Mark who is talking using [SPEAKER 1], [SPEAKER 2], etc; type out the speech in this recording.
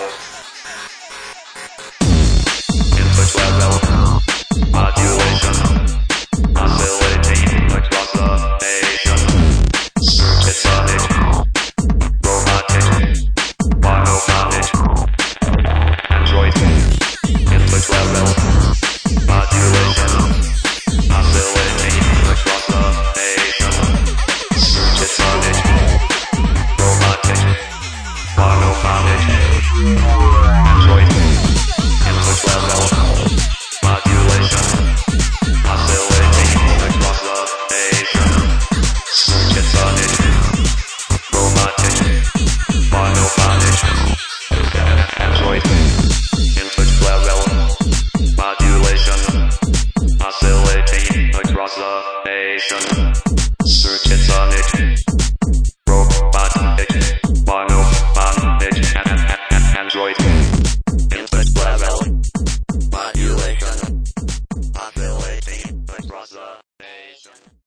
[SPEAKER 1] Input level, modulation, oscillating across the nation. Circuit sonic, robotic, monophonic, Android. Input level, modulation, oscillating across the nation. Circuit sonic, robotic, monophonic.